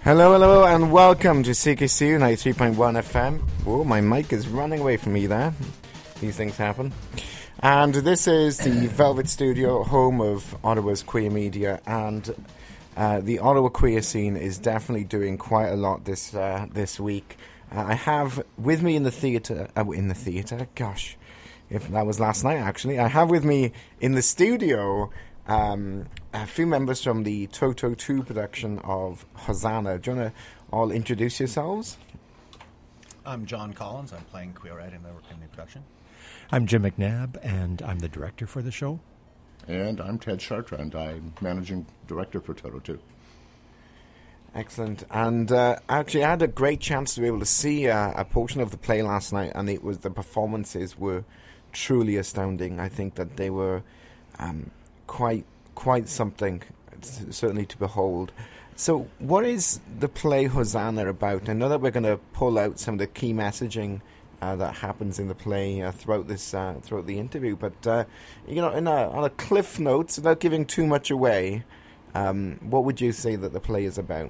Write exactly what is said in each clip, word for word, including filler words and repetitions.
Hello, hello, and welcome to C K C U ninety-three point one F M. Whoa, my mic is running away from me there. These things happen. And this is the Velvet Studio, home of Ottawa's queer media, and uh, the Ottawa queer scene is definitely doing quite a lot this uh, this week. Uh, I have with me in the theatre, uh, in the theatre, gosh, if that was last night actually, I have with me in the studio Um, a few members from the Toto two production of Hosanna. Do you want to all introduce yourselves? I'm John Collins. I'm playing Queerette in the, in the production. I'm Jim McNabb, and I'm the director for the show. And I'm Ted Chartrand. I'm managing director for Toto two. Excellent. And uh, actually, I had a great chance to be able to see uh, a portion of the play last night, and it was the performances were truly astounding. I think that they were Um, quite quite something, certainly, to behold. So what is the play Hosanna about? I know that we're going to pull out some of the key messaging uh, that happens in the play uh, throughout this uh, throughout the interview, but uh, you know, in a, on a cliff note, without giving too much away, um, what would you say that the play is about?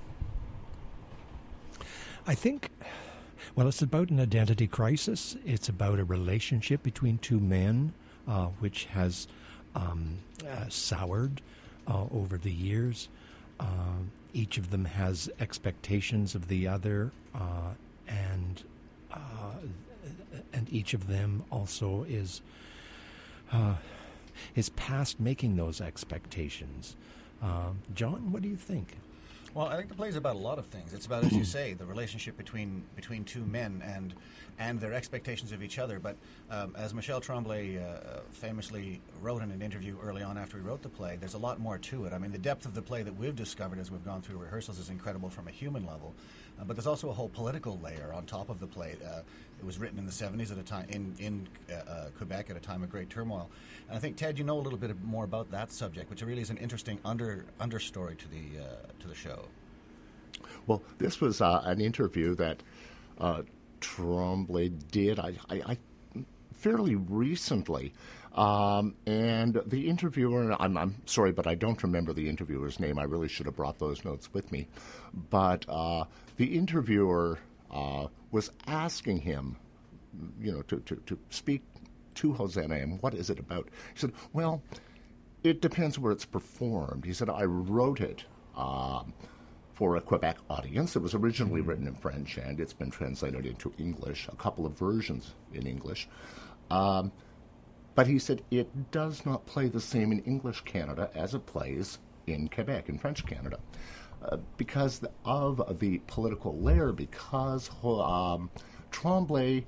I think, well, it's about an identity crisis. It's about a relationship between two men, uh, which has Um, uh, soured uh, over the years. Uh, each of them has expectations of the other, uh, and uh, and each of them also is uh, is past making those expectations. Uh, John, what do you think? Well, I think the play is about a lot of things. It's about, as you say, the relationship between between two men and and their expectations of each other. But um, as Michel Tremblay uh, famously wrote in an interview early on after he wrote the play, there's a lot more to it. I mean, the depth of the play that we've discovered as we've gone through rehearsals is incredible from a human level. Uh, but there's also a whole political layer on top of the play. Uh, it was written in the seventies at a time in in uh, uh, Quebec at a time of great turmoil. And I think, Ted, you know a little bit more about that subject, which really is an interesting under understory to the uh, to the show. Well, this was uh, an interview that uh, Tremblay did I, I, I fairly recently. Um, and the interviewer, I'm, I'm sorry, but I don't remember the interviewer's name. I really should have brought those notes with me. But uh, the interviewer uh, was asking him, you know, to, to, to speak to Hosanna and what is it about? He said, well, it depends where it's performed. He said, I wrote it um, for a Quebec audience. It was originally written in French, and it's been translated into English, a couple of versions in English. Um, but he said it does not play the same in English Canada as it plays in Quebec, in French Canada, uh, because of the political layer, because um, Tremblay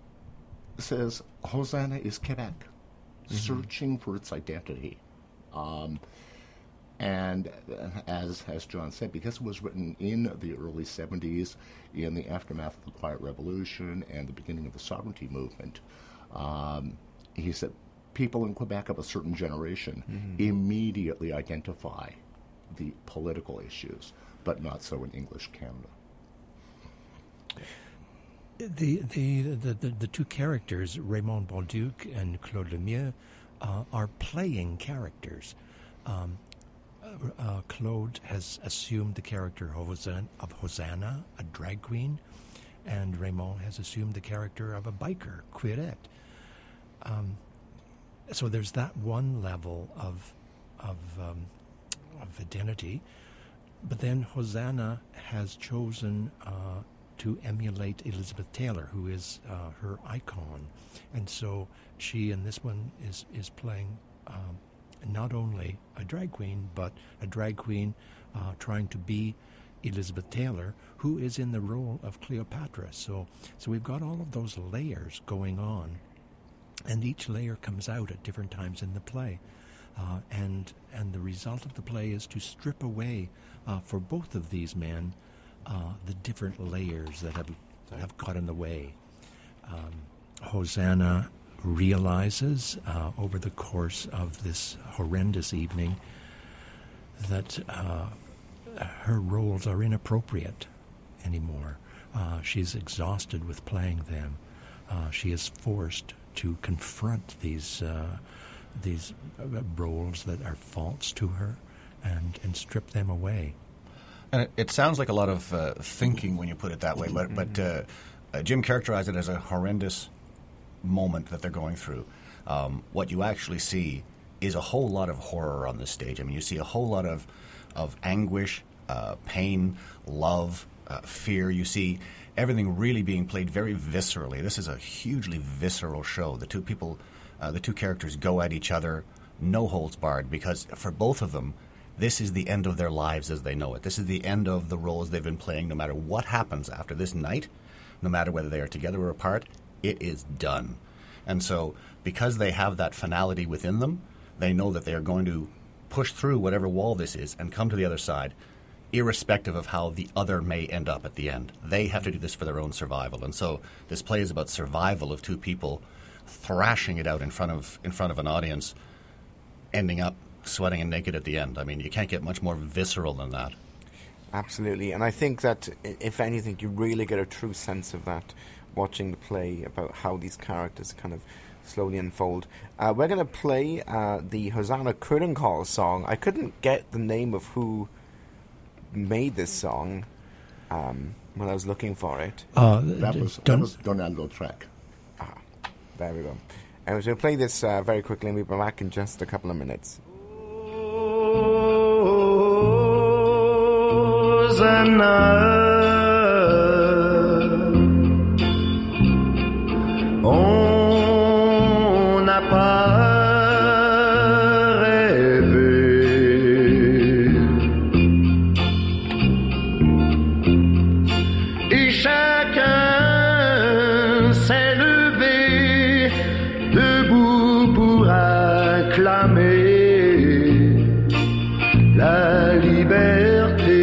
says Hosanna is Quebec, mm-hmm. searching for its identity. Um, and uh, as as John said, because it was written in the early seventies, in the aftermath of the Quiet Revolution and the beginning of the sovereignty movement, um, he said people in Quebec of a certain generation mm-hmm. immediately identify the political issues, but not so in English Canada. The the, the, the, the two characters, Raymond Bolduc and Claude Lemieux, uh, are playing characters. Um, uh, Claude has assumed the character of Hosanna, of Hosanna, a drag queen, and Raymond has assumed the character of a biker, Queerette. Um, so there's that one level of of, um, of identity, but then Hosanna has chosen Uh, to emulate Elizabeth Taylor, who is uh, her icon. And so she, in this one, is, is playing um, not only a drag queen, but a drag queen uh, trying to be Elizabeth Taylor, who is in the role of Cleopatra. So, so we've got all of those layers going on, and each layer comes out at different times in the play. Uh, and, and the result of the play is to strip away, uh, for both of these men, Uh, the different layers that have have got in the way. Um, Hosanna realizes uh, over the course of this horrendous evening that uh, her roles are inappropriate anymore. Uh, she's exhausted with playing them. Uh, she is forced to confront these uh, these roles that are false to her and, and strip them away. And it, it sounds like a lot of uh, thinking when you put it that way, but, but uh, uh, Jim characterized it as a horrendous moment that they're going through. Um, what you actually see is a whole lot of horror on this stage. I mean, you see a whole lot of, of anguish, uh, pain, love, uh, fear. You see everything really being played very viscerally. This is a hugely visceral show. The two people, uh, the two characters go at each other, no holds barred, because for both of them, this is the end of their lives as they know it. This is the end of the roles they've been playing. No matter what happens after this night, no matter whether they are together or apart, it is done. And so because they have that finality within them, they know that they are going to push through whatever wall this is and come to the other side, irrespective of how the other may end up at the end. They have to do this for their own survival. And so this play is about survival of two people thrashing it out in front of in front of an audience, ending up sweating and naked at the end. I mean, you can't get much more visceral than that. Absolutely. And I think that, if anything, you really get a true sense of that watching the play, about how these characters kind of slowly unfold. Uh, we're going to play uh, the Hosanna Curtain Call song. I couldn't get the name of who made this song um, when I was looking for it. Uh, That was, that Don- was Donaldo Track. Ah, there we go. And we're going to play this uh, very quickly, and we'll be back in just a couple of minutes. On n'a pas rêvé, et chacun s'est levé debout pour acclamer la liberté.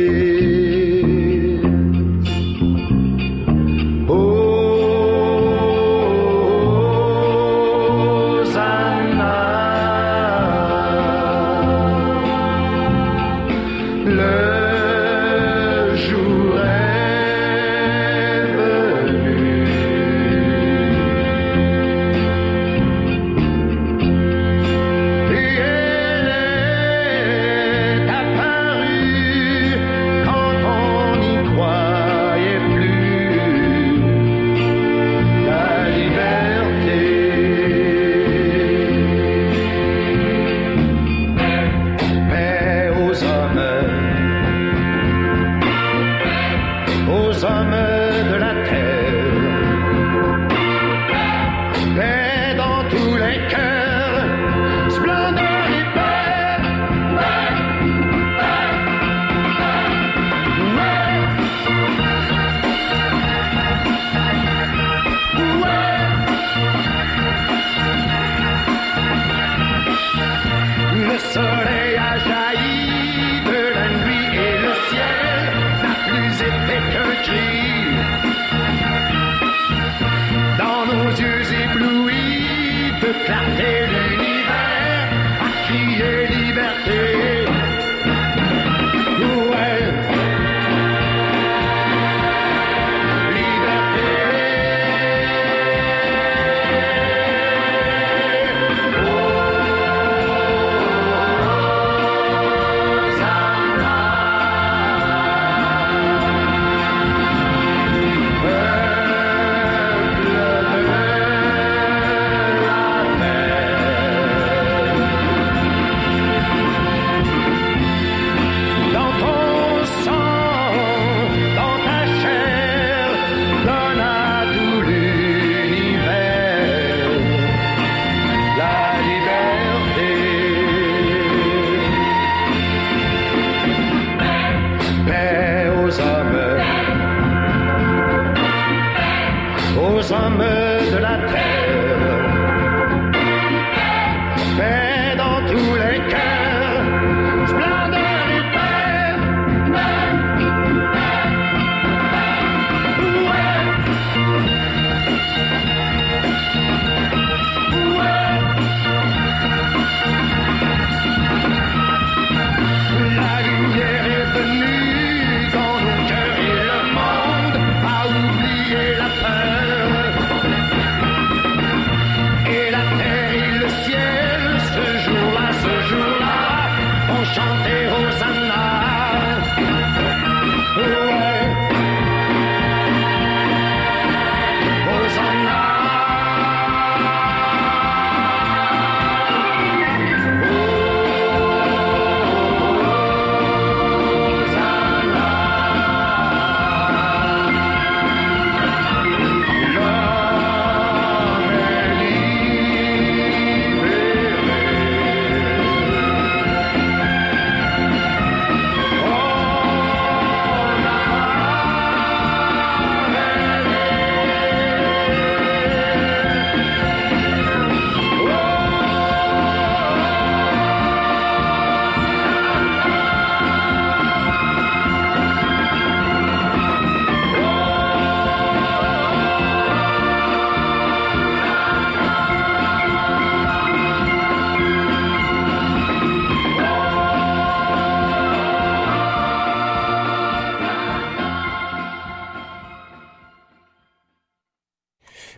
Peuple de la terre,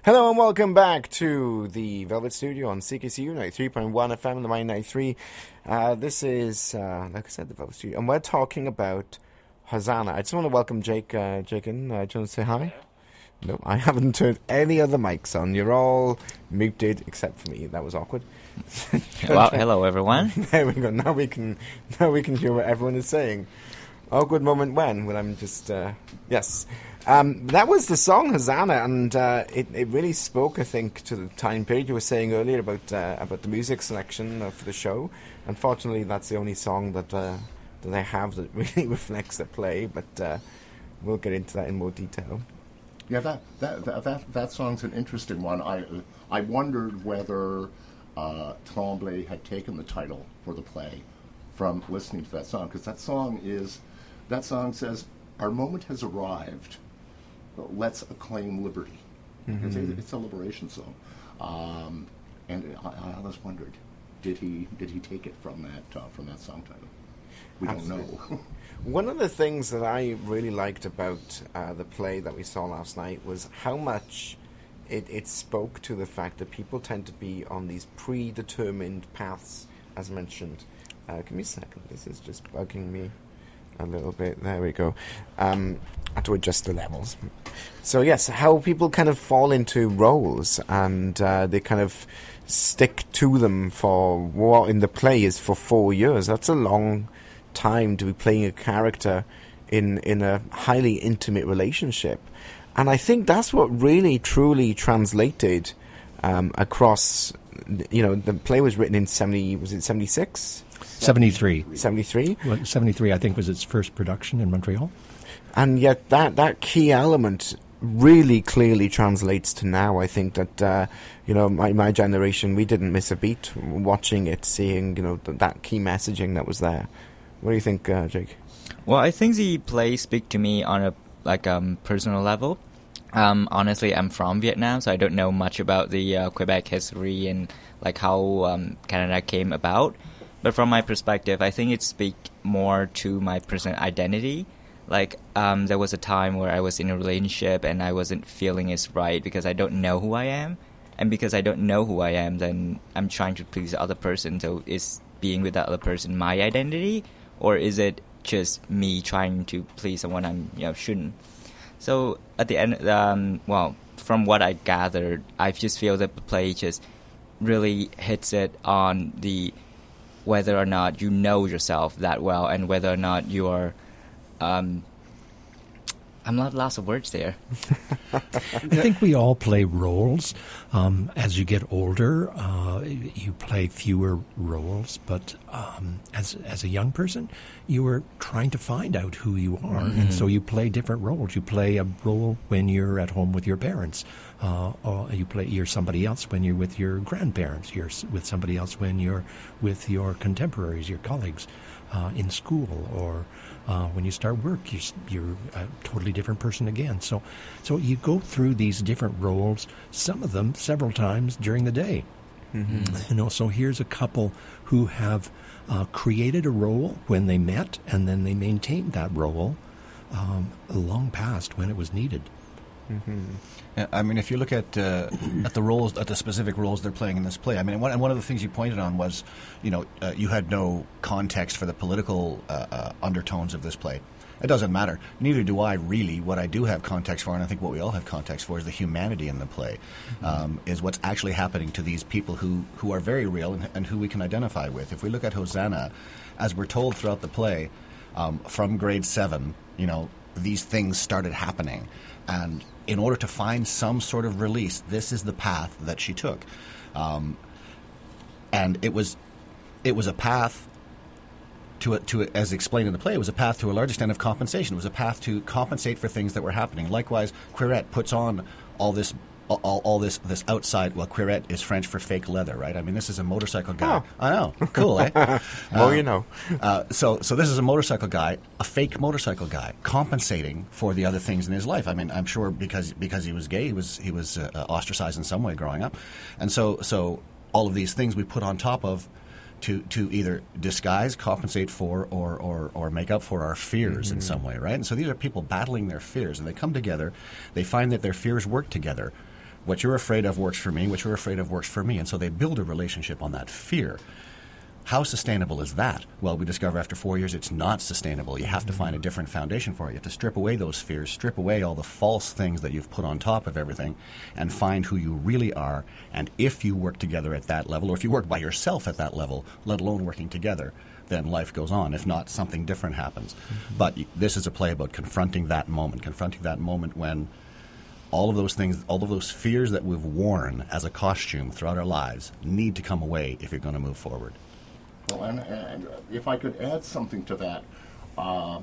Hello and welcome back to the Velvet Studio on C K C U ninety-three point one F M and the Mine ninety-three. Uh, this is, uh, like I said, the Velvet Studio, and we're talking about Hosanna. I just want to welcome Jake. Uh, Jake in. Uh, do you want to say hi? No, I haven't turned any other mics on. You're all muted except for me. That was awkward. Well, hello everyone. There we go. Now we can. Now we can hear what everyone is saying. Awkward moment when? When I'm just. Uh, yes. Um, that was the song Hosanna, and uh, it, it really spoke, I think, to the time period you were saying earlier about uh, about the music selection uh, for the show. Unfortunately, that's the only song that uh, that I have that really reflects the play, but uh, we'll get into that in more detail. Yeah, that that that that, that song's an interesting one. I I wondered whether uh, Tremblay had taken the title for the play from listening to that song, because that song is that song says, "Our moment has arrived. Let's acclaim liberty." Mm-hmm. It's, a, it's a liberation song, um, and I, I always wondered, did he did he take it from that uh, from that song title? We Absolutely. don't know. One of the things that I really liked about uh, the play that we saw last night was how much it, it spoke to the fact that people tend to be on these predetermined paths, as mentioned. Uh, give me a second. This is just bugging me a little bit. There we go. Um, I have to adjust the levels. So yes, how people kind of fall into roles and uh, they kind of stick to them for what in the play is for four years. That's a long time to be playing a character in in a highly intimate relationship, and I think that's what really truly translated um, across. You know, the play was written in seventy. Was it seventy six? seventy-three. seventy-three? Well, seventy-three, I think, was its first production in Montreal. And yet that, that key element really clearly translates to now. I think that, uh, you know, my, my generation, we didn't miss a beat watching it, seeing, you know, th- that key messaging that was there. What do you think, uh, Jake? Well, I think the play speak to me on a like um personal level. Um, honestly, I'm from Vietnam, so I don't know much about the uh, Quebec history and like how um, Canada came about. But from my perspective, I think it speaks more to my personal identity. Like, um, there was a time where I was in a relationship and I wasn't feeling it right because I don't know who I am. And because I don't know who I am, then I'm trying to please the other person. So is being with that other person my identity? Or is it just me trying to please someone I you know shouldn't? So at the end, um, well, from what I gathered, I just feel that the play just really hits it on the whether or not you know yourself that well and whether or not you're um, I'm not lots of words there. I think we all play roles. Um, as you get older, uh, you play fewer roles. But um, as as a young person, you are trying to find out who you are, mm-hmm. and so you play different roles. You play a role when you're at home with your parents, uh, or you play you're somebody else when you're with your grandparents. You're with somebody else when you're with your contemporaries, your colleagues uh, in school, or Uh, when you start work, you're, you're a totally different person again. So, so you go through these different roles, some of them several times during the day. Mm-hmm. You know, so here's a couple who have uh, created a role when they met, and then they maintained that role um, long past when it was needed. Mm-hmm. I mean, if you look at uh, at the roles, at the specific roles they're playing in this play, I mean, one, and one of the things you pointed on was, you know, uh, you had no context for the political uh, uh, undertones of this play. It doesn't matter. Neither do I, really. What I do have context for, and I think what we all have context for, is the humanity in the play, mm-hmm. um, is what's actually happening to these people who, who are very real and, and who we can identify with. If we look at Hosanna, as we're told throughout the play, um, from grade seven, you know, these things started happening. And in order to find some sort of release, this is the path that she took. Um, and it was it was a path, to, a, to a, as explained in the play, it was a path to a large extent of compensation. It was a path to compensate for things that were happening. Likewise, Quirette puts on all this all, all this this outside, well, Quirette is French for fake leather, right? I mean, this is a motorcycle guy. Oh. I know. Cool, eh? Well, uh, you know. uh, so so this is a motorcycle guy, a fake motorcycle guy, compensating for the other things in his life. I mean, I'm sure because because he was gay, he was he was uh, ostracized in some way growing up. And so so all of these things we put on top of to to either disguise, compensate for, or or, or make up for our fears mm-hmm. in some way, right? And so these are people battling their fears, and they come together, they find that their fears work together. What you're afraid of works for me. What you're afraid of works for me. And so they build a relationship on that fear. How sustainable is that? Well, we discover after four years it's not sustainable. You have to find a different foundation for it. You have to strip away those fears, strip away all the false things that you've put on top of everything, and find who you really are. And if you work together at that level, or if you work by yourself at that level, let alone working together, then life goes on. If not, something different happens. Mm-hmm. But this is a play about confronting that moment, confronting that moment when all of those things, all of those fears that we've worn as a costume throughout our lives need to come away if you're going to move forward. Well, and, and if I could add something to that, uh,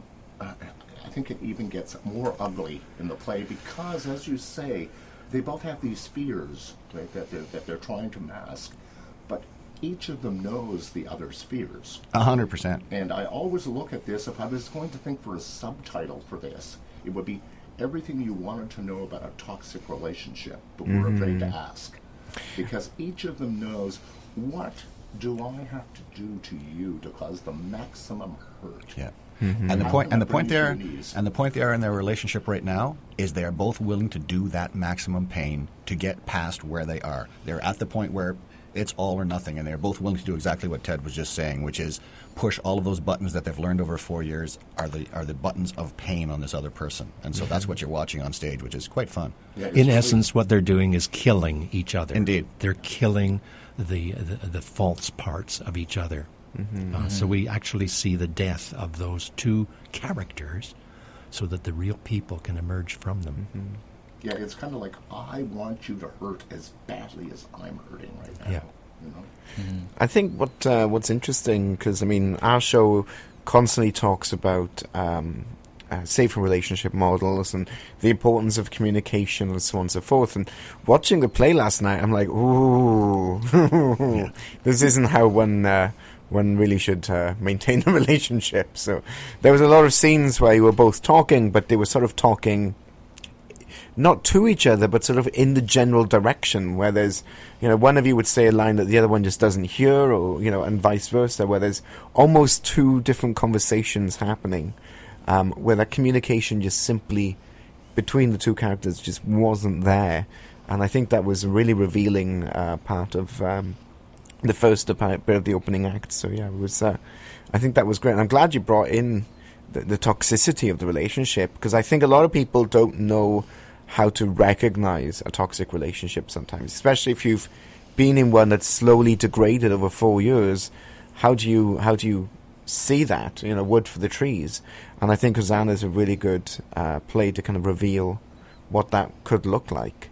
I think it even gets more ugly in the play because, as you say, they both have these fears right, that, they're, that they're trying to mask, but each of them knows the other's fears. A hundred percent. And I always look at this, if I was going to think for a subtitle for this, it would be everything you wanted to know about a toxic relationship, but mm-hmm. were afraid to ask. Because each of them knows, what do I have to do to you to cause the maximum hurt? Yeah. Mm-hmm. And the point, and the point there, and the point they are in their relationship right now is they are both willing to do that maximum pain to get past where they are. They're at the point where it's all or nothing, and they're both willing to do exactly what Ted was just saying, which is push all of those buttons that they've learned over four years are the are the buttons of pain on this other person. And so mm-hmm. that's what you're watching on stage, which is quite fun. Yeah, in essence, what they're doing is killing each other. Indeed. They're killing the the, the false parts of each other. Mm-hmm. Uh, mm-hmm. So we actually see the death of those two characters so that the real people can emerge from them. Mm-hmm. Yeah, it's kind of like, I want you to hurt as badly as I'm hurting right now. Yeah. You know? Mm-hmm. I think what uh, what's interesting, because, I mean, our show constantly talks about um, uh, safer relationship models and the importance of communication and so on and so forth. And watching the play last night, I'm like, ooh, yeah. This isn't how one... Uh, one really should uh, maintain a relationship. So there was a lot of scenes where you were both talking, but they were sort of talking not to each other, but sort of in the general direction, where there's, you know, one of you would say a line that the other one just doesn't hear, or, you know, and vice versa, where there's almost two different conversations happening, um, where that communication just simply between the two characters just wasn't there. And I think that was a really revealing uh, part of... Um, the first bit of the opening act. So yeah, it was. Uh, I think that was great. And I'm glad you brought in the, the toxicity of the relationship, because I think a lot of people don't know how to recognize a toxic relationship sometimes, especially if you've been in one that's slowly degraded over four years. How do you how do you see that? You know, wood for the trees. And I think Hosanna is a really good uh, play to kind of reveal what that could look like.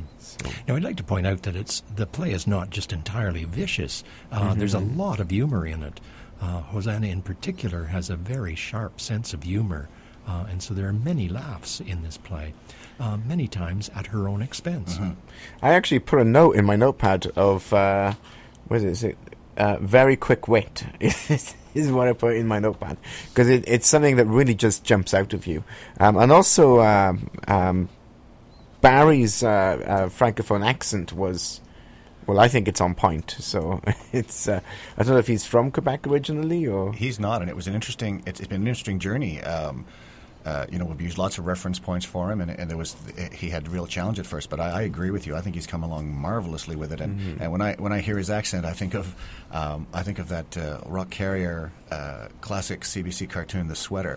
Now, I'd like to point out that it's the play is not just entirely vicious. Uh, mm-hmm. There's a lot of humor in it. Uh, Hosanna, in particular, has a very sharp sense of humor, uh, and so there are many laughs in this play, uh, many times at her own expense. Mm-hmm. I actually put a note in my notepad of, uh, what is it, uh, very quick wit. Is what I put in my notepad, because it, it's something that really just jumps out of you. Um, and also... Um, um, Barry's uh, uh, francophone accent was, well, I think it's on point. So it's, uh, I don't know if he's from Quebec originally or... He's not, and it was an interesting, it's, it's been an interesting journey. Um, uh, you know, we've used lots of reference points for him, and, and there was he had real challenge at first. But I, I agree with you. I think he's come along marvelously with it. And, mm-hmm. and when I when I hear his accent, I think of um, I think of that uh, Rock Carrier uh, classic C B C cartoon, The Sweater,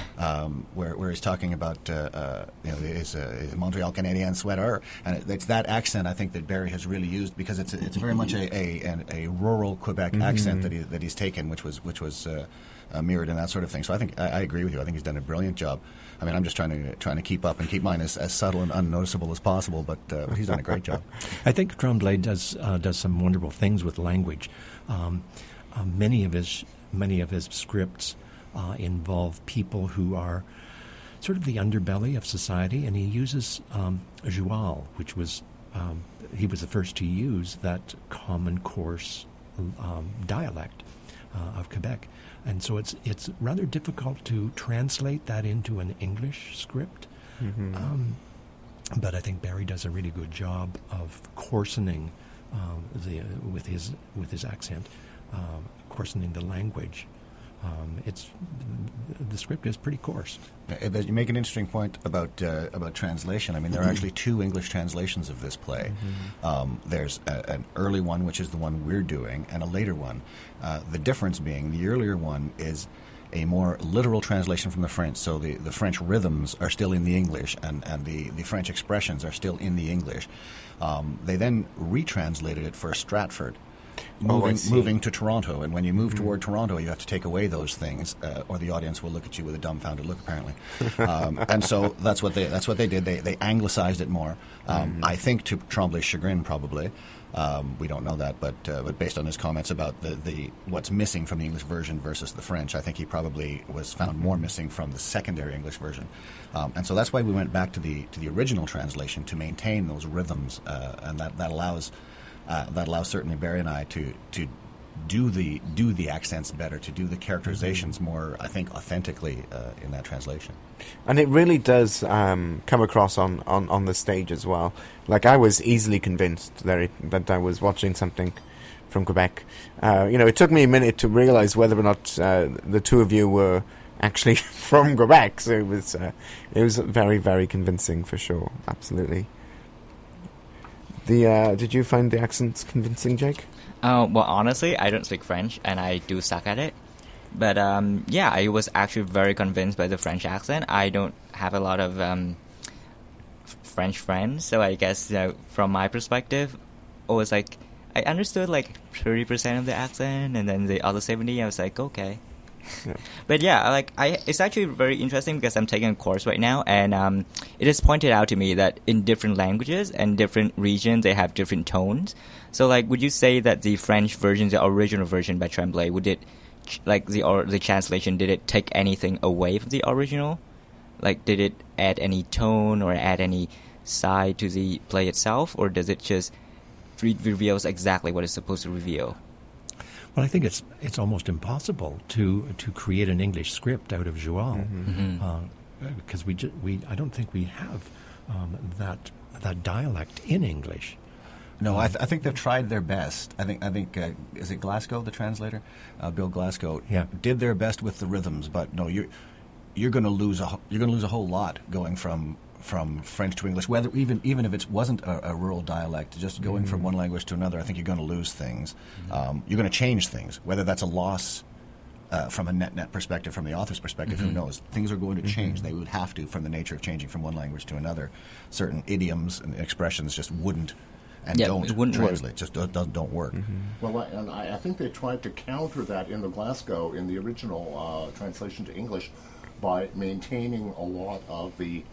um, where where he's talking about uh, uh, you know his, uh, his Montreal Canadien sweater, and it, it's that accent I think that Barry has really used, because it's it's very much a a, a rural Quebec mm-hmm. accent that he that he's taken, which was which was. Uh, Uh, mirrored and that sort of thing. So I think I, I agree with you. I think he's done a brilliant job. I mean, I'm just trying to trying to keep up and keep mine as, as subtle and unnoticeable as possible. But, uh, but he's done a great job. I think Tremblay does uh, does some wonderful things with language. Um, uh, many of his many of his scripts uh, involve people who are sort of the underbelly of society, and he uses um, joual, which was um, he was the first to use that common coarse um, dialect uh, of Quebec. And so it's it's rather difficult to translate that into an English script. Mm-hmm. Um, but I think Barry does a really good job of coarsening um, the uh, with his with his accent, um, coarsening the language Um, it's the script is pretty coarse. Uh, but you make an interesting point about uh, about translation. I mean, there are actually two English translations of this play. Mm-hmm. Um, there's a, an early one, which is the one we're doing, and a later one. Uh, the difference being the earlier one is a more literal translation from the French, so the, the French rhythms are still in the English, and, and the, the French expressions are still in the English. Um, they then retranslated it for Stratford, moving, oh, moving to Toronto. And when you move mm-hmm. toward Toronto, you have to take away those things, uh, or the audience will look at you with a dumbfounded look, apparently. um, and so that's what they that's what they did. They they anglicized it more. Um, mm-hmm. I think to Tremblay's chagrin, probably. Um, we don't know that, but uh, but based on his comments about the, the what's missing from the English version versus the French, I think he probably was found more missing from the secondary English version, um, and so that's why we went back to the to the original translation to maintain those rhythms, uh, and that that allows uh, that allows certainly Barry and I to to do the do the accents better, to do the characterizations more, I think, authentically uh, in that translation. And it really does um, come across on, on, on the stage as well. Like, I was easily convinced that, it, that I was watching something from Quebec. Uh, you know, it took me a minute to realize whether or not uh, the two of you were actually from Quebec. So it was uh, it was very, very convincing for sure. Absolutely. The uh, did you find the accents convincing, Jake? Uh, well, honestly, I don't speak French, and I do suck at it. But um, yeah, I was actually very convinced by the French accent. I don't have a lot of um, f- French friends, so I guess, you know, from my perspective, it was like I understood like thirty percent of the accent, and then the other seventy, I was like, okay. Yeah. But yeah, like I, it's actually very interesting because I'm taking a course right now, and um, it is pointed out to me that in different languages and different regions, they have different tones. So, like, would you say that the French version, the original version by Tremblay, would it, like the or the translation, did it take anything away from the original? Like, did it add any tone or add any side to the play itself, or does it just re- reveals exactly what it's supposed to reveal? Well, I think it's it's almost impossible to to create an English script out of Joual, mm-hmm. uh, because we ju- we I don't think we have um, that that dialect in English. No, I, th- I think they've tried their best. I think I think uh, is it Glasgow, the translator, uh, Bill Glasgow, yeah. did their best with the rhythms, but no, you're you're going to lose a you're going to lose a whole lot going from. from French to English, whether even even if it wasn't a, a rural dialect, just going mm-hmm. from one language to another, I think you're going to lose things. Mm-hmm. Um, you're going to change things, whether that's a loss uh, from a net net perspective, from the author's perspective, mm-hmm. who knows? Things are going to change. Mm-hmm. They would have to, from the nature of changing from one language to another. Certain idioms and expressions just wouldn't and yeah, don't it wouldn't translate, work. just don't, don't work. Mm-hmm. Well, I, and I, I think they tried to counter that in the Glasgow, in the original uh, translation to English, by maintaining a lot of the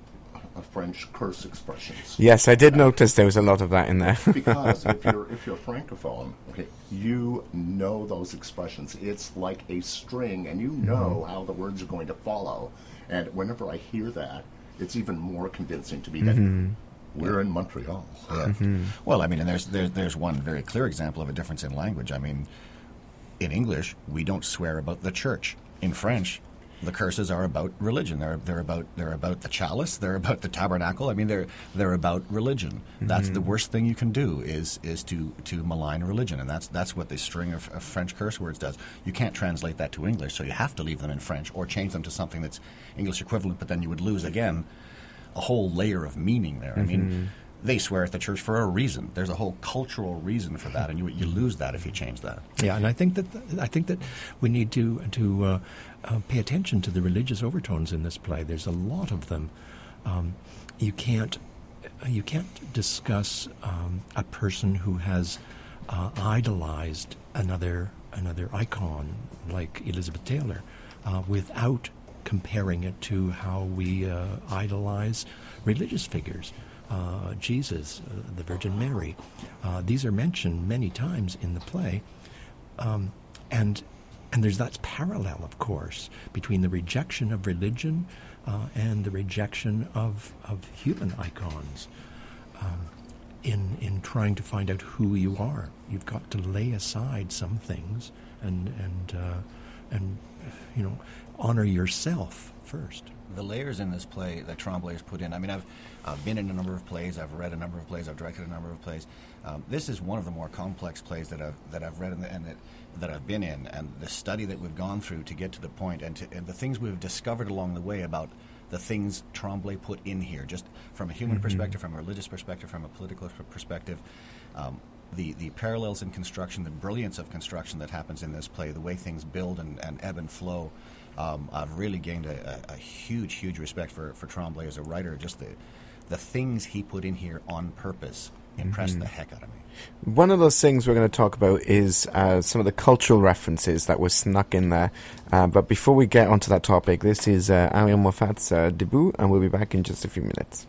French curse expressions. Yes, I did uh, notice there was a lot of that in there. Because if you're if you're francophone, okay, you know those expressions. It's like a string, and you know mm-hmm. how the words are going to follow. And whenever I hear that, it's even more convincing to me mm-hmm. that we're in Montreal. Yeah. Mm-hmm. Well, I mean, and there's, there's there's one very clear example of a difference in language. I mean, in English, we don't swear about the church. In French, the curses are about religion. They're they're about they're about the chalice. They're about the tabernacle. I mean, they're they're about religion. Mm-hmm. That's the worst thing you can do is is to, to malign religion, and that's that's what this string of, of French curse words does. You can't translate that to English, so you have to leave them in French or change them to something that's English equivalent. But then you would lose again a whole layer of meaning there. Mm-hmm. I mean, they swear at the church for a reason. There's a whole cultural reason for that, and you you lose that if you change that. Yeah, and I think that th- I think that we need to to uh, uh, pay attention to the religious overtones in this play. There's a lot of them. Um, you can't you can't discuss um, a person who has uh, idolized another another icon like Elizabeth Taylor uh, without comparing it to how we uh, idolize religious figures. Uh, Jesus, uh, the Virgin Mary. Uh, these are mentioned many times in the play. Um, and and there's that parallel, of course, between the rejection of religion uh, and the rejection of, of human icons. Um, in in trying to find out who you are, you've got to lay aside some things and and uh, and you know honor yourself first. The layers in this play that Tremblay has put in. I mean, I've I've been in a number of plays. I've read a number of plays. I've directed a number of plays. Um, this is one of the more complex plays that I've that I've read and, the, and that, that I've been in. And the study that we've gone through to get to the point, and, to, and the things we've discovered along the way about the things Tremblay put in here, just from a human mm-hmm. perspective, from a religious perspective, from a political perspective. Um, the, the parallels in construction, the brilliance of construction that happens in this play, the way things build and, and ebb and flow. Um, I've really gained a, a, a huge, huge respect for, for Tremblay as a writer. Just the the things he put in here on purpose impressed mm-hmm. the heck out of me. One of those things we're going to talk about is uh, some of the cultural references that were snuck in there. Uh, but before we get onto that topic, this is uh, Arion Moffat's uh, debut, and we'll be back in just a few minutes.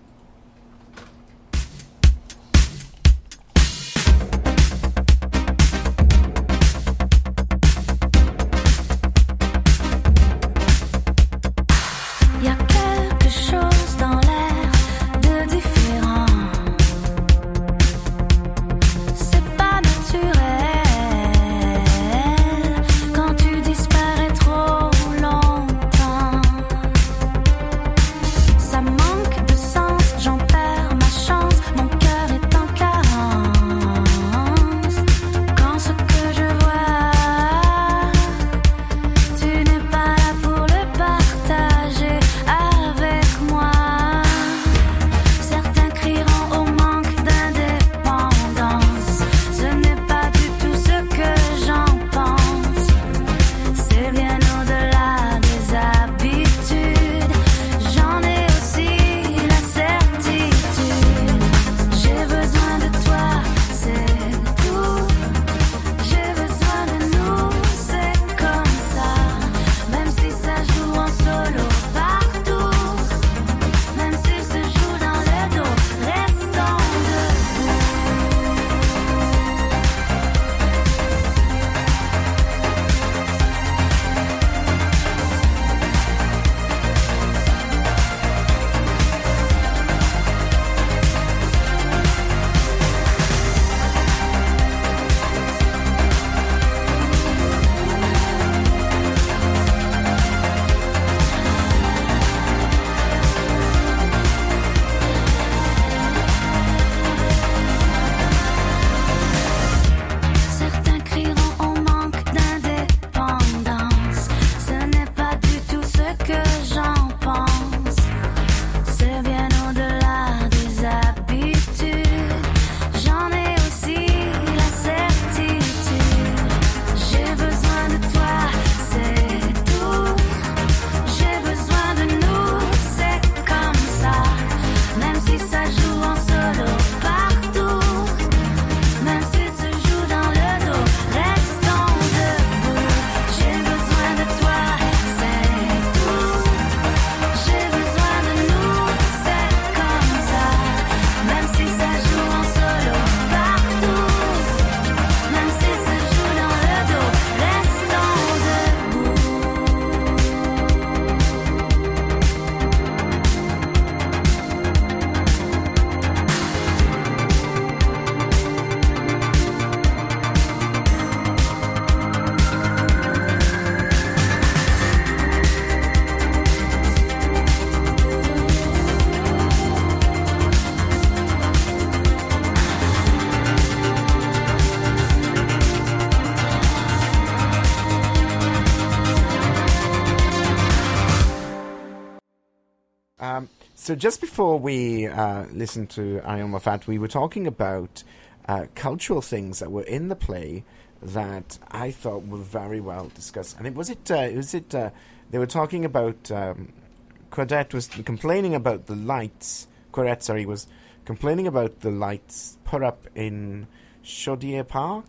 Um, so just before we uh, listened to Arion Moffat, we were talking about uh, cultural things that were in the play that I thought were very well discussed. And it was it uh, was it uh, they were talking about um, Claudette was complaining about the lights. Claudette, sorry, was complaining about the lights put up in Chaudière Park.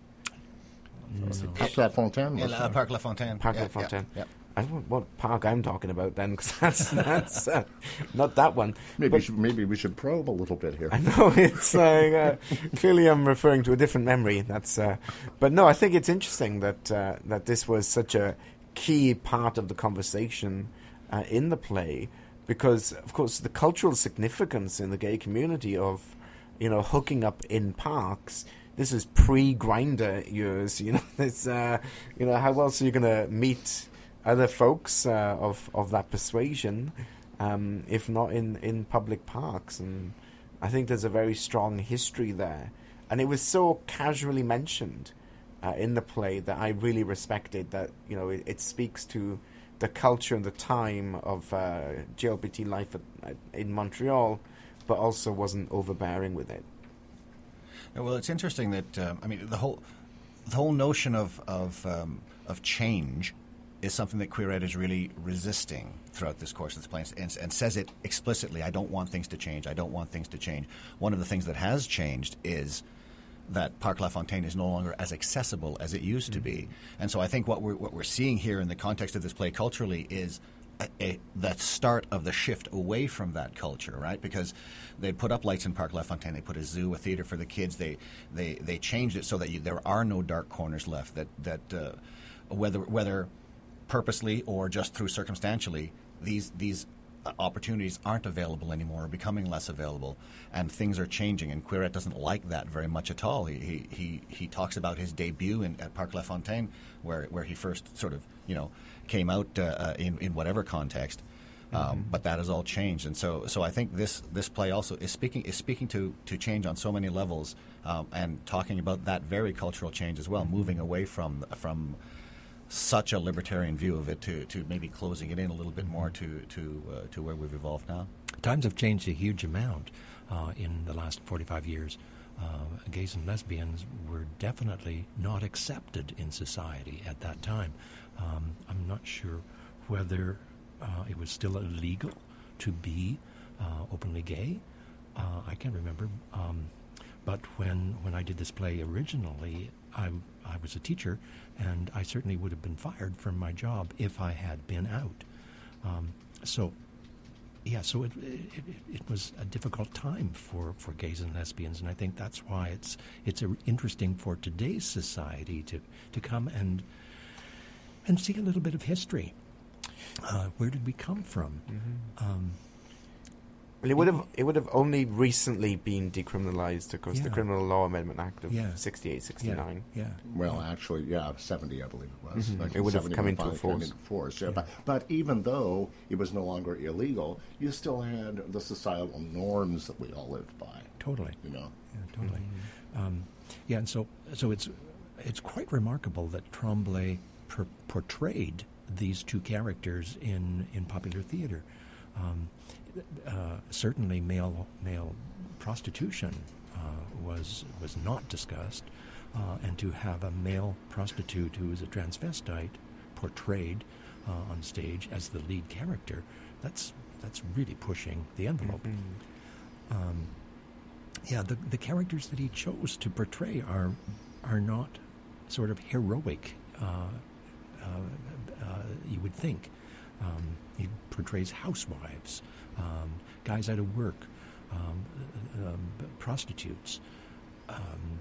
No. Parc La Fontaine. Yeah, uh, Parc La Fontaine. Parc yeah, La Fontaine. Yeah, yeah. I don't know what park I'm talking about then, because that's, that's uh, not that one. Maybe but, should, maybe we should probe a little bit here. I know, it's like, uh, clearly I'm referring to a different memory. That's, uh, but no, I think it's interesting that uh, that this was such a key part of the conversation uh, in the play, because, of course, the cultural significance in the gay community of, you know, hooking up in parks. This is pre-Grindr years, you know. It's, uh, you know, how else are you going to meet other folks uh, of of that persuasion, um, if not in, in public parks. And I think there's a very strong history there. And it was so casually mentioned uh, in the play that I really respected that, you know, it, it speaks to the culture and the time of uh, G L B T life at, at, in Montreal, but also wasn't overbearing with it. Yeah, well, it's interesting that, um, I mean, the whole the whole notion of, of, um, of change is something that Queerette is really resisting throughout this course of this play, and, and says it explicitly. I don't want things to change. I don't want things to change. One of the things that has changed is that Parc La Fontaine is no longer as accessible as it used mm-hmm. to be. And so I think what we're, what we're seeing here in the context of this play culturally is a, a, that start of the shift away from that culture, right? Because they put up lights in Parc La Fontaine. They put a zoo, a theater for the kids. They they, they changed it so that you, there are no dark corners left, that, that uh, whether whether purposely or just through circumstantially, these these opportunities aren't available anymore, or becoming less available, and things are changing. And Queerette doesn't like that very much at all. He he he, he talks about his debut in, at Parc La Fontaine, where where he first sort of you know came out uh, uh, in in whatever context. Um, mm-hmm. But that has all changed, and so so I think this this play also is speaking is speaking to, to change on so many levels, um, and talking about that very cultural change as well, moving away from from. such a libertarian view of it to, to maybe closing it in a little bit more to to uh, to where we've evolved now. Times have changed a huge amount uh, in the last forty-five years. Uh, gays and lesbians were definitely not accepted in society at that time. Um, I'm not sure whether uh, it was still illegal to be uh, openly gay. Uh, I can't remember. Um, but when when I did this play originally, I I was a teacher, and I certainly would have been fired from my job if I had been out. Um, so, yeah, so it, it it was a difficult time for, for gays and lesbians, and I think that's why it's it's a, interesting for today's society to, to come and and see a little bit of history. Uh, where did we come from? Mm-hmm. Um, Well, it would have it would have only recently been decriminalized, of course, Yeah. the Criminal Law Amendment Act of Yeah. sixty-eight, sixty-nine. Yeah, yeah. Well, actually, yeah, seventy, I believe it was. Mhm. Like It would have seventy come when into it finally force. came into force, yeah. Yeah. But, but even though it was no longer illegal, you still had the societal norms that we all lived by. Totally. You know. Yeah, totally. Um, yeah, and so so it's it's quite remarkable that Tremblay per- portrayed these two characters in, in popular theater. Um, uh, certainly, male male prostitution uh, was was not discussed, uh, and to have a male prostitute who is a transvestite portrayed uh, on stage as the lead character, that's that's really pushing the envelope. Mm-hmm. Um, yeah, the the characters that he chose to portray are are not sort of heroic. Uh, uh, uh, you would think. Um, he portrays housewives, um, guys out of work, um, um, prostitutes. Um,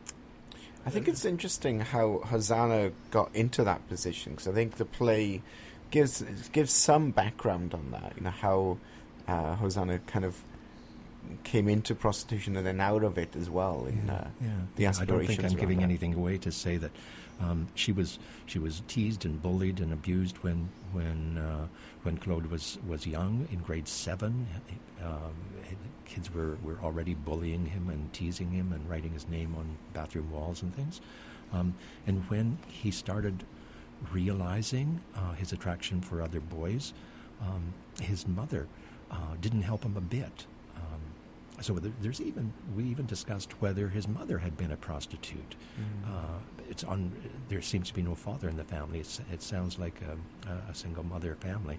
I think it's interesting how Hosanna got into that position, because I think the play gives gives some background on that. You know how uh, Hosanna kind of came into prostitution and then out of it as well. In uh, yeah. the yeah, I aspirations. don't think I'm around giving that. anything away to say that um, she was she was teased and bullied and abused when when uh, when Claude was, was young in grade seven. Um, kids were, were already bullying him and teasing him and writing his name on bathroom walls and things. Um, and when he started realizing uh, his attraction for other boys, um, his mother uh, didn't help him a bit. Um, so there, there's even we even discussed whether his mother had been a prostitute. Mm. Uh, it's on. There seems to be no father in the family. It's, it sounds like a, a single mother family.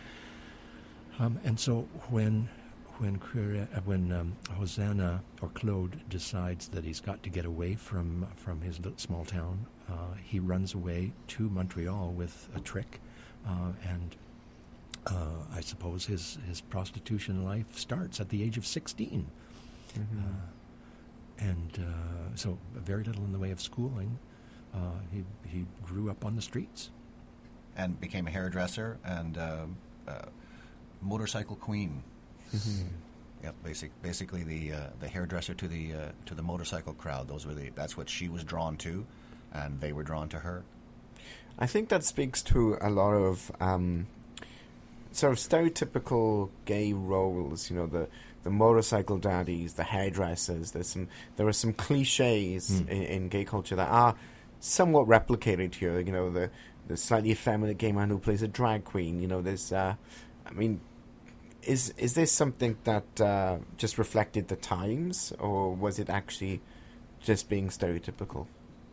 Um, and so when when when um, Hosanna or Claude decides that he's got to get away from from his little small town, uh, he runs away to Montreal with a trick, uh, and uh, I suppose his his prostitution life starts at the age of sixteen, mm-hmm. uh, and uh, so very little in the way of schooling. Uh, he he grew up on the streets, and became a hairdresser and uh, uh, motorcycle queen. Mm-hmm. Yep, basic, basically the uh, the hairdresser to the uh, to the motorcycle crowd. Those were the that's what she was drawn to, and they were drawn to her. I think that speaks to a lot of um, sort of stereotypical gay roles. You know, the the motorcycle daddies, the hairdressers. There's some there are some cliches Mm. in, in gay culture that are somewhat replicated here. You know, the the slightly effeminate gay man who plays a drag queen. You know, there's. Uh, I mean, is is this something that uh, just reflected the times, or was it actually just being stereotypical?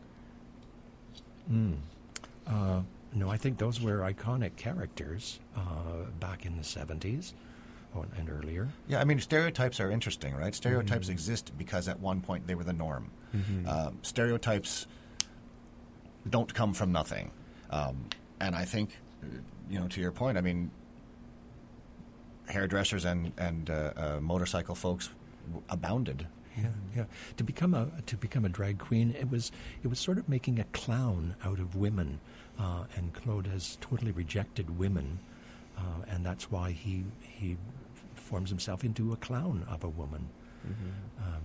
Mm. Uh, no, I think those were iconic characters uh, back in the seventies oh, and earlier. Yeah, I mean, stereotypes are interesting, right? Stereotypes exist because at one point they were the norm. Um, stereotypes don't come from nothing. Um, and I think, uh, you know, to your point, I mean, hairdressers and, and uh, uh, motorcycle folks w- abounded. Yeah, yeah. To become a to become a drag queen, it was it was sort of making a clown out of women, uh, and Claude has totally rejected women, uh, and that's why he he forms himself into a clown of a woman. Um,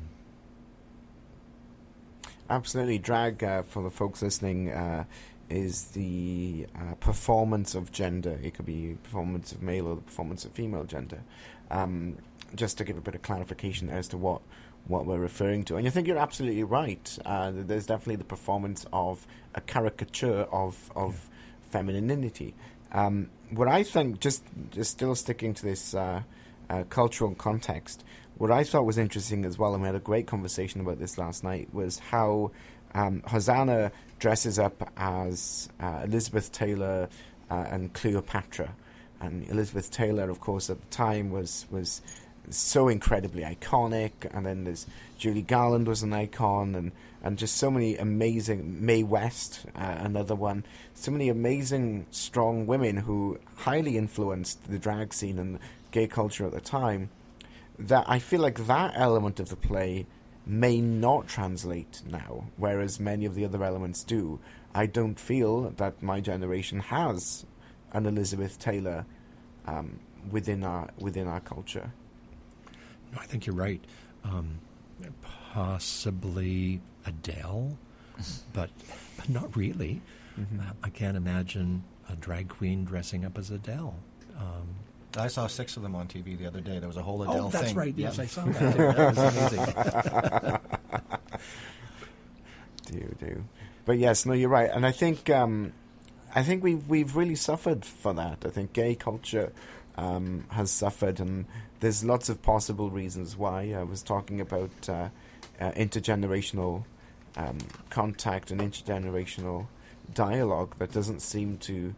Absolutely. Drag, uh, for the folks listening, uh, is the uh, performance of gender. It could be performance of male or the performance of female gender. Um, just to give a bit of clarification as to what, what we're referring to. And I think you're absolutely right. Uh, there's definitely the performance of a caricature of, of femininity. Um, what I think, just, just still sticking to this uh, uh, cultural context, what I thought was interesting as well, and we had a great conversation about this last night, was how um, Hosanna dresses up as uh, Elizabeth Taylor uh, and Cleopatra. And Elizabeth Taylor, of course, at the time was was so incredibly iconic. And then there's Julie Garland was an icon, and, and just so many amazing, Mae West, uh, another one. So many amazing, strong women who highly influenced the drag scene and gay culture at the time, that I feel like that element of the play may not translate now, whereas many of the other elements do. I don't feel that my generation has an Elizabeth Taylor um, within our within our culture. No, I think you're right. Um, possibly Adele, but but not really. Mm-hmm. I can't imagine a drag queen dressing up as Adele. Um, I saw six of them on T V the other day. There was a whole Adele oh, that's thing. right. Yeah. Yes, I saw that. Too. That was amazing. do do, but yes, no, you're right, and I think um, I think we've we've really suffered for that. I think gay culture um, has suffered, and there's lots of possible reasons why. I was talking about uh, uh, intergenerational um, contact and intergenerational dialogue that doesn't seem to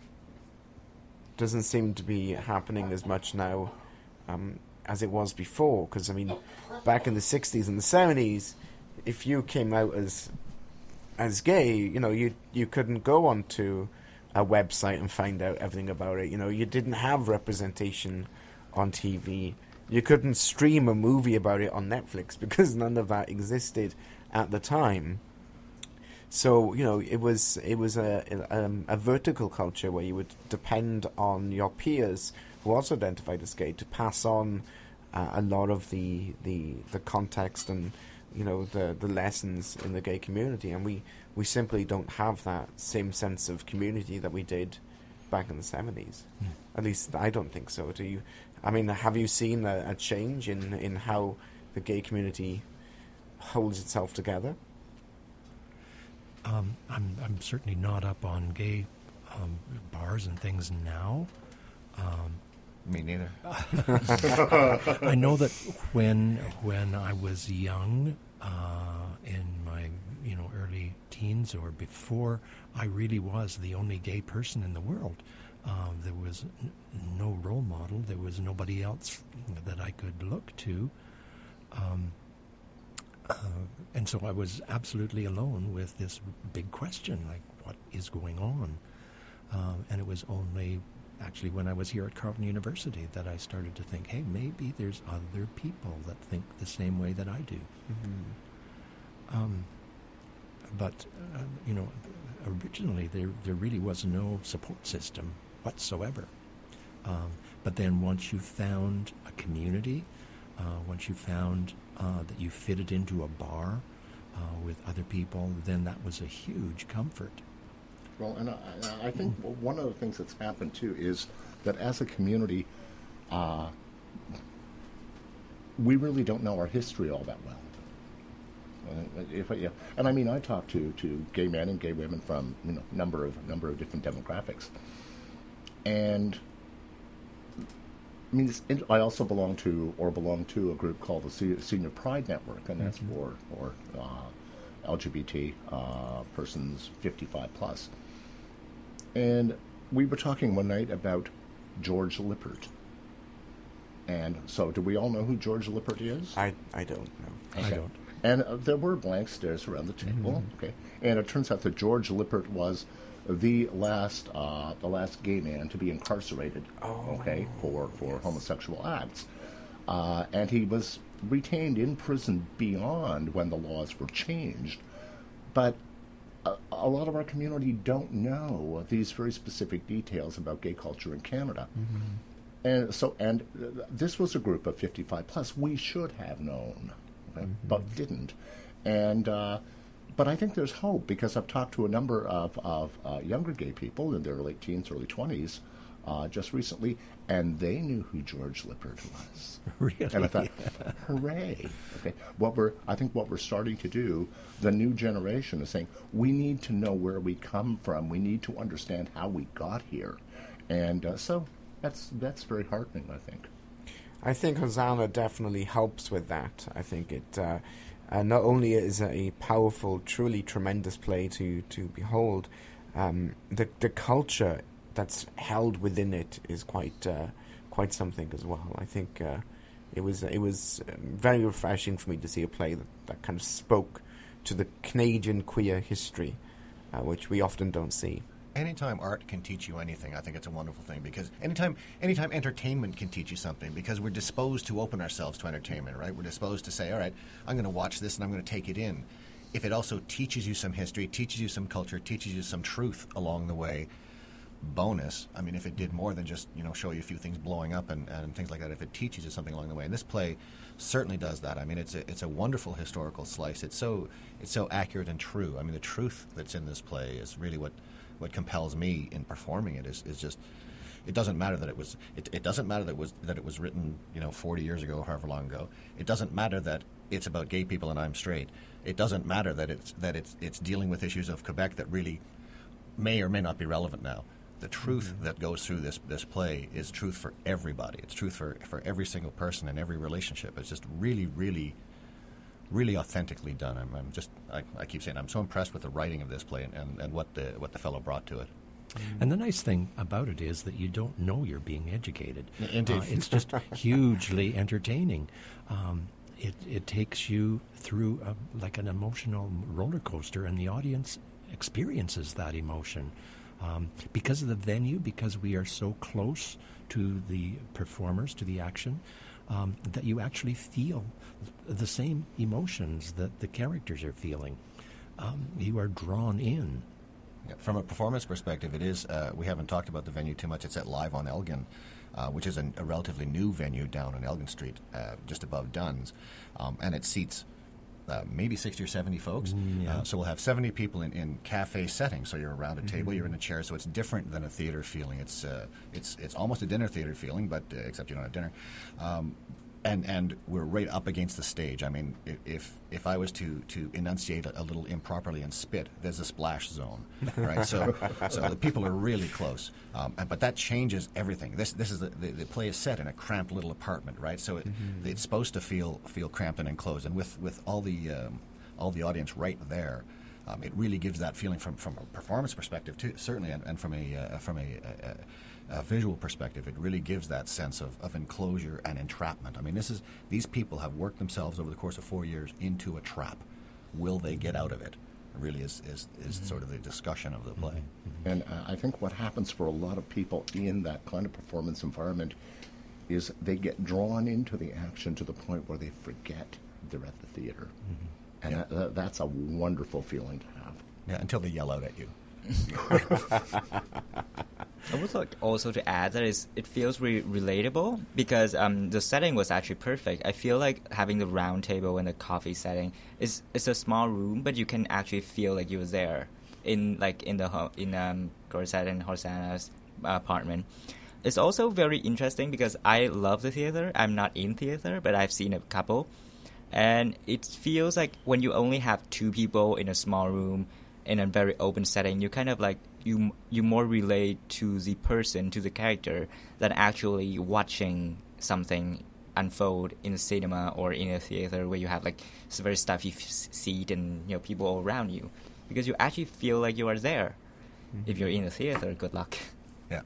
doesn't seem to be happening as much now um, as it was before. Because I mean, back in the sixties and the seventies, if you came out as as gay, you know, you you couldn't go onto a website and find out everything about it. You know, you didn't have representation on T V. You couldn't stream a movie about it on Netflix because none of that existed at the time. So, you know, it was it was a a, um, a vertical culture where you would depend on your peers who also identified as gay to pass on uh, a lot of the, the the context and, you know, the the lessons in the gay community, and we, we simply don't have that same sense of community that we did back in the seventies. Mm. At least I don't think so. Do you? I mean, have you seen a, a change in, in how the gay community holds itself together? Um, I'm I'm certainly not up on gay um, bars and things now. Um, Me neither. I know that when when I was young, uh, in my you know early teens or before, I really was the only gay person in the world. Um, there was n- no role model. There was nobody else that I could look to. Um, uh, and so I was absolutely alone with this big question, like, what is going on? Um, and it was only actually when I was here at Carleton University that I started to think, hey, maybe there's other people that think the same way that I do. Mm-hmm. Um, but, uh, you know, originally there, there really was no support system whatsoever. Um, but then once you found a community, uh, once you found uh, that you fitted into a bar uh, with other people, then that was a huge comfort. Well, and I, I think one of the things that's happened too is that as a community, uh, we really don't know our history all that well. Uh, if I, yeah. And I mean, I talk to, to gay men and gay women from you know number of number of different demographics, and I mean, it's, I also belong to or belong to a group called the Se- Senior Pride Network, and that's mm-hmm. for for uh, L G B T uh, persons fifty-five plus. And we were talking one night about George Lippert. And so, do we all know who George Lippert is? I I don't know. Okay. I don't. And uh, there were blank stares around the table. Mm-hmm. Okay, and it turns out that George Lippert was the last uh, the last gay man to be incarcerated. Oh, okay, for for yes. homosexual acts, uh, and he was retained in prison beyond when the laws were changed. But a, a lot of our community don't know these very specific details about gay culture in Canada. Mm-hmm. And so, and uh, this was a group of fifty-five plus. We should have known, okay, mm-hmm. but didn't. And uh, but I think there's hope because I've talked to a number of of uh, younger gay people in their late teens, early twenties, uh, just recently, and they knew who George Lippert was. Really? And I thought, hooray! Okay, what we're I think what we're starting to do, the new generation is saying we need to know where we come from. We need to understand how we got here, and uh, so. That's that's very heartening, I think. I think Hosanna definitely helps with that. I think it uh, uh, not only is it a powerful, truly tremendous play to, to behold, um, the the culture that's held within it is quite uh, quite something as well. I think uh, it was it was very refreshing for me to see a play that, that kind of spoke to the Canadian queer history, uh, which we often don't see. Anytime art can teach you anything, I think it's a wonderful thing because anytime anytime entertainment can teach you something because we're disposed to open ourselves to entertainment, right? We're disposed to say, all right, I'm going to watch this and I'm going to take it in. If it also teaches you some history, teaches you some culture, teaches you some truth along the way, bonus. I mean, if it did more than just, you know, show you a few things blowing up and, and things like that, if it teaches you something along the way. And this play certainly does that. I mean, it's a, it's a wonderful historical slice. It's so it's so accurate and true. I mean, the truth that's in this play is really what What compels me in performing it is, is just it doesn't matter that it was it, it doesn't matter that it was that it was written you know forty years ago or however long ago. It doesn't matter that it's about gay people and I'm straight. It doesn't matter that it's that it's it's dealing with issues of Quebec that really may or may not be relevant now. The truth mm-hmm. that goes through this this play is truth for everybody. It's truth for for every single person in every relationship. It's just really really. really authentically done. I'm, I'm just, I, I keep saying, I'm so impressed with the writing of this play and, and, and what the what the fellow brought to it. And the nice thing about it is that you don't know you're being educated. Indeed. Uh, it's just hugely entertaining. Um, it, it takes you through a, like an emotional roller coaster, and the audience experiences that emotion. Um, because of the venue, because we are so close to the performers, to the action, Um, that you actually feel the same emotions that the characters are feeling. Um, you are drawn in. Yeah, from a performance perspective, it is, uh, we haven't talked about the venue too much. It's at Live on Elgin, uh, which is an, a relatively new venue down on Elgin Street, uh, just above Dunn's. Um, and it seats uh, maybe sixty or seventy folks. Mm, yeah. uh, so we'll have seventy people in, in cafe setting. So you're around a table, mm-hmm. you're in a chair. So it's different than a theater feeling. It's uh, it's it's almost a dinner theater feeling, but uh, except you don't have dinner. Um, And and we're right up against the stage. I mean, if if I was to, to enunciate a, a little improperly and spit, there's a splash zone, right? so so the people are really close. Um, and, but that changes everything. This this is the, the, the play is set in a cramped little apartment, right? So it, mm-hmm. it's supposed to feel feel cramped and enclosed. And with, with all the um, all the audience right there, um, it really gives that feeling from, from a performance perspective too, certainly, and, and from a uh, from a, a, a Uh, visual perspective, it really gives that sense of, of enclosure and entrapment. I mean, this is these people have worked themselves over the course of four years into a trap. Will they get out of it? It really is is, is mm-hmm. sort of the discussion of the play. Mm-hmm. And uh, I think what happens for a lot of people in that kind of performance environment is they get drawn into the action to the point where they forget they're at the theater. Mm-hmm. And yeah. that, that, that's a wonderful feeling to have. Yeah, until they yell out at you. I would like also to add that is it feels really relatable because um, the setting was actually perfect. I feel like having the round table and the coffee setting is it's a small room, but you can actually feel like you were there. in like in the ho- in um, Gorsat and Hosanna's apartment. It's also very interesting because I love the theater. I'm not in theater, but I've seen a couple. And it feels like when you only have two people in a small room in a very open setting, you kind of like, you you more relate to the person, to the character, than actually watching something unfold in a cinema or in a theater where you have like a very stuffy f- seat and, you know, people all around you. Because you actually feel like you are there. Mm-hmm. If you're in a theater, good luck. Yeah.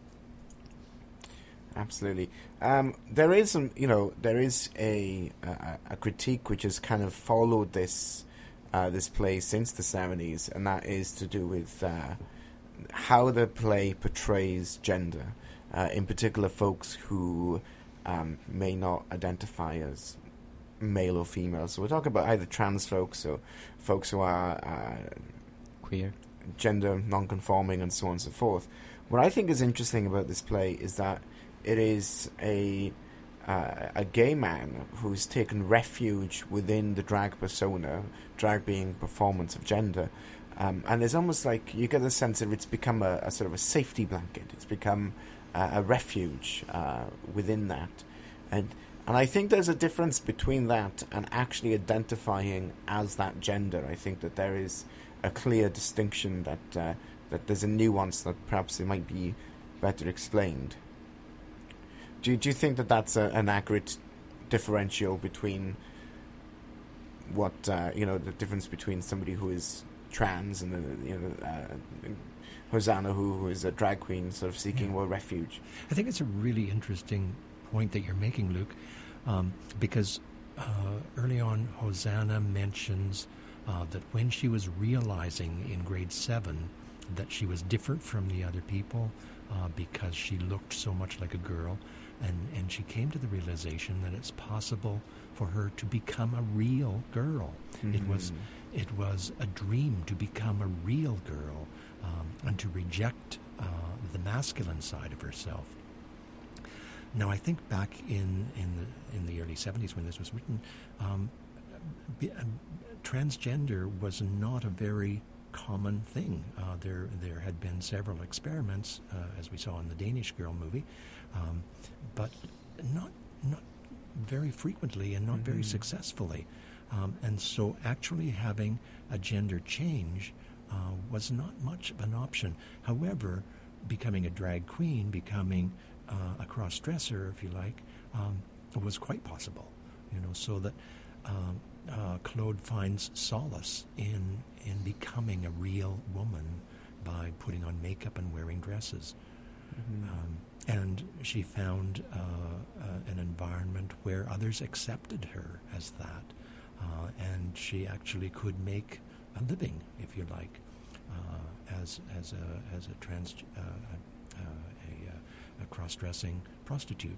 Absolutely. Um, there is, some, you know, there is a, a a critique which has kind of followed this uh, this play since the seventies, and that is to do with uh, how the play portrays gender, uh, in particular folks who um, may not identify as male or female. So we're talking about either trans folks or folks who are uh, queer, gender non-conforming, and so on and so forth. What I think is interesting about this play is that it is a uh, a gay man who's taken refuge within the drag persona, drag being performance of gender, um, and it's almost like you get the sense that it's become a, a sort of a safety blanket. It's become uh, a refuge uh, within that, and and I think there's a difference between that and actually identifying as that gender. I think that there is a clear distinction, that uh, that there's a nuance that perhaps it might be better explained. Do you, do you think that that's a, an accurate differential between what uh, you know, the difference between somebody who is trans and the, you know, uh, Hosanna, who, who is a drag queen, sort of seeking Yeah. more refuge? I think it's a really interesting point that you're making, Luke, um, because uh, early on, Hosanna mentions uh, that when she was realizing in grade seven that she was different from the other people uh, because she looked so much like a girl, and, and she came to the realization that it's possible for her to become a real girl. Mm-hmm. It was it was a dream to become a real girl, um, and to reject uh, the masculine side of herself. Now, I think back in, in the in the early seventies when this was written, um, be, um, transgender was not a very common thing. Uh, there there had been several experiments, uh, as we saw in the Danish Girl movie, um, but not not very frequently and not mm-hmm. very successfully. Um, and so actually having a gender change uh, was not much of an option. However, becoming a drag queen, becoming uh, a cross-dresser, if you like, um, was quite possible. You know, so that um, uh, Claude finds solace in in becoming a real woman by putting on makeup and wearing dresses. Mm-hmm. Um, and she found uh, uh, an environment where others accepted her as that. Uh, and she actually could make a living, if you like, uh, as as a as a trans uh, uh, a, a cross-dressing prostitute.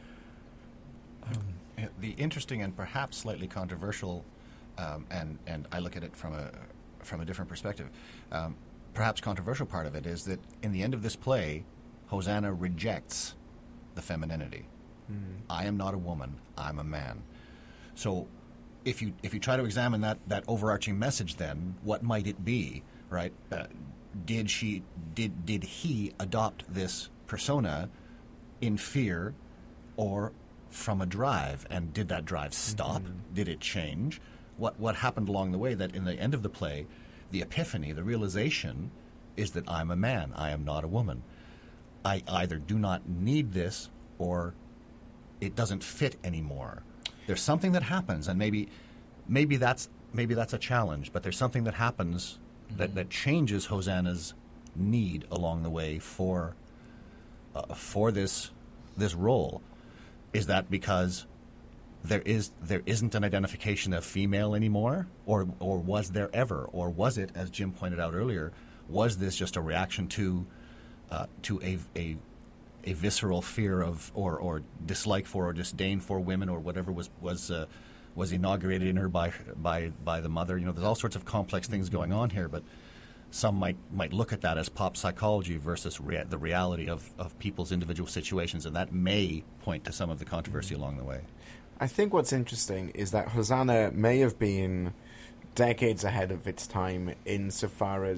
Um, the interesting and perhaps slightly controversial, um, and and I look at it from a from a different perspective. Um, perhaps controversial part of it is that in the end of this play, Hosanna rejects the femininity. Mm. I am not a woman. I'm a man. So, if you if you try to examine that, that overarching message, then what might it be? Right? Uh, did she did did he adopt this persona in fear, or from a drive? And did that drive stop? Mm-hmm. Did it change? What what happened along the way that in the end of the play, the epiphany, the realization, is that I'm a man. I am not a woman. I either do not need this or it doesn't fit anymore. There's something that happens, and maybe maybe that's maybe that's a challenge, but there's something that happens mm-hmm. that, that changes Hosanna's need along the way for uh, for this this role. Is that because there is there isn't an identification of female anymore, or or was there ever, or was it, as Jim pointed out earlier, was this just a reaction to uh, to a, a a visceral fear of or, or dislike for or disdain for women, or whatever was was uh, was inaugurated in her by by by the mother? You know, there's all sorts of complex things going on here, but some might might look at that as pop psychology versus rea- the reality of, of people's individual situations, and that may point to some of the controversy mm-hmm. along the way. I think what's interesting is that Hosanna may have been decades ahead of its time insofar as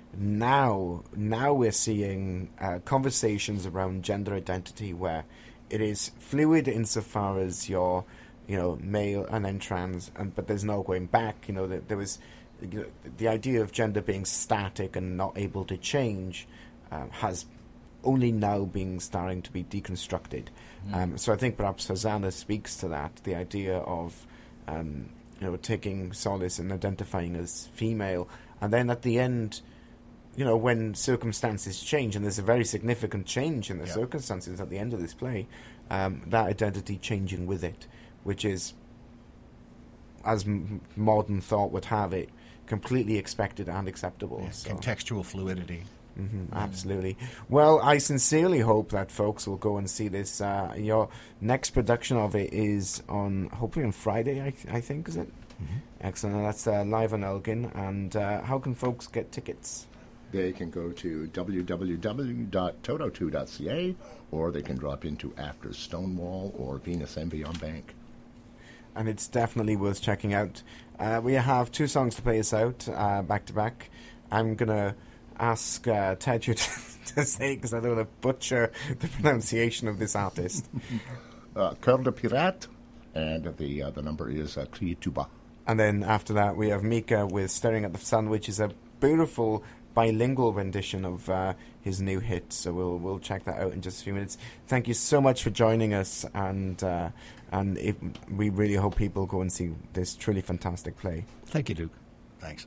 now now we're seeing uh, conversations around gender identity where it is fluid insofar as you're, you know, male and then trans, and but there's no going back. You know, that there was you know, the idea of gender being static and not able to change uh, has only now been starting to be deconstructed. Mm. Um, so I think perhaps Hosanna speaks to that, the idea of um, you know, taking solace in identifying as female, and then at the end, you know, when circumstances change, and there's a very significant change in the yep. circumstances at the end of this play, um, that identity changing with it, which is, as m- modern thought would have it, completely expected and acceptable. Yeah, so. Contextual fluidity. Mm-hmm, absolutely. Well, I sincerely hope that folks will go and see this. Uh, your next production of it is on, hopefully on Friday, I, th- I think, is it? Mm-hmm. Excellent. And that's uh, live on Elgin. And uh, how can folks get tickets? They can go to w w w dot toto two dot c a, or they can drop into After Stonewall or Venus Envy on Bank. And it's definitely worth checking out. Uh, we have two songs to play us out, uh, back to back. I'm going to ask uh, Ted you to, to say, because I don't want to butcher the pronunciation of this artist. uh, Cœur de Pirate, and the uh, the number is uh, Cri Tuba. And then after that, we have Mika with Staring at the Sun, which is a beautiful bilingual rendition of uh, his new hit. So we'll we'll check that out in just a few minutes. Thank you so much for joining us, and uh, and it, we really hope people go and see this truly fantastic play. Thank you, Luke. Thanks.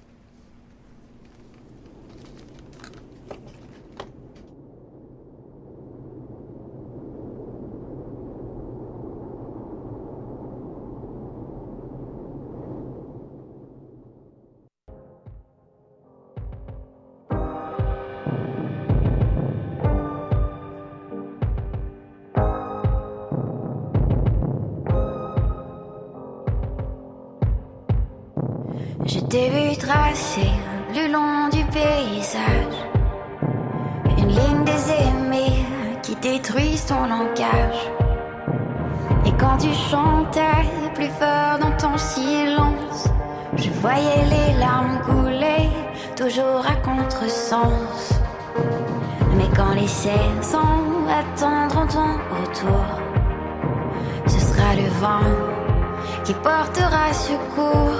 Je t'ai vu tracer le long du paysage une ligne des aimés qui détruisent ton langage. Et quand tu chantais plus fort dans ton silence, je voyais les larmes couler, toujours à contresens. Mais quand les saisons attendront ton retour, ce sera le vent qui portera secours.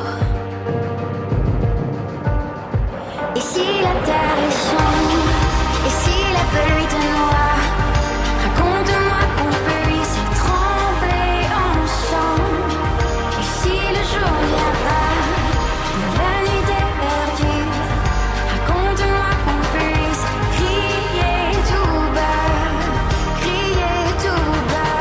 Et si la terre est sombre, et si la pluie te noie, raconte-moi qu'on puisse trembler ensemble. Et si le jour ne vient pas, la nuit est perdue, raconte-moi qu'on puisse crier tout bas, crier tout bas.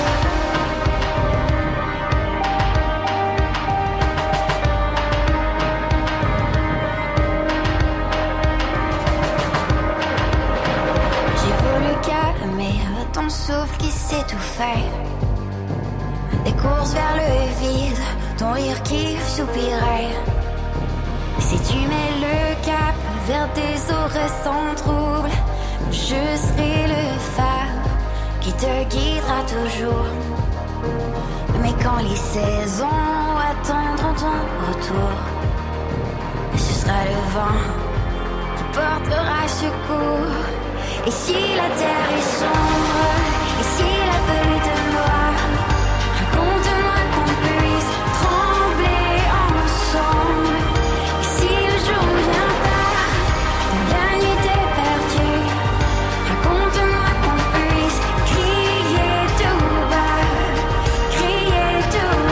Calmer ton souffle qui s'étouffait, des courses vers le vide, ton rire qui soupirait. Si tu mets le cap vers des horizons sans trouble, je serai le phare qui te guidera toujours. Mais quand les saisons attendront ton retour, ce sera le vent qui portera secours. Et si la terre est sombre, et si la pluie te noie, raconte-moi qu'on puisse trembler ensemble. Et si le jour ne vient pas, la nuit est perdue, raconte-moi qu'on puisse crier tout bas, crier tout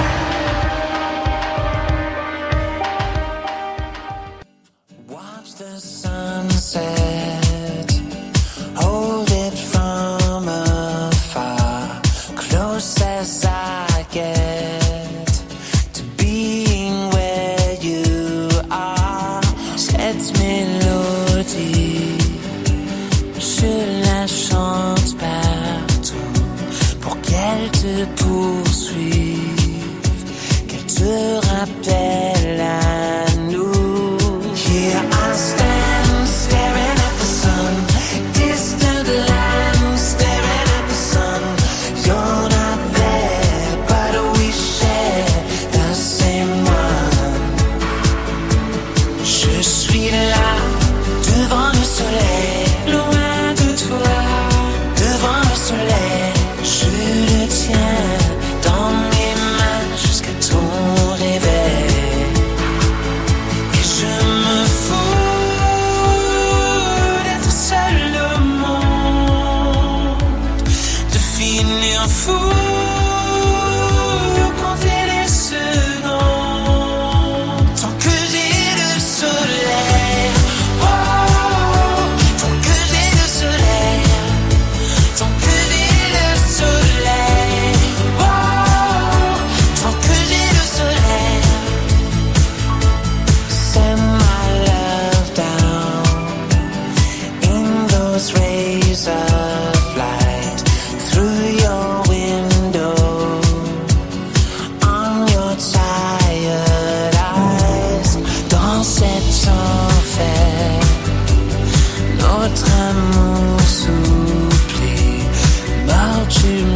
bas. Watch the sunset. Hold it from afar, close as I get to being where you are. Cette mélodie, je la chante partout pour qu'elle te poursuive, qu'elle te rappelle à nous. Here I stand, staring at the sun. Distant land, staring at the sun. You're not there, but we share the same one. Je suis là. finir fou. Compter les secondes tant que j'ai le soleil. Oh, tant que j'ai le soleil. Tant que j'ai le soleil. Oh, tant que j'ai le soleil. Send my love down in those rays of light through your window on your tired eyes. Dans cet enfer, notre amour s'oublie. Mort, tu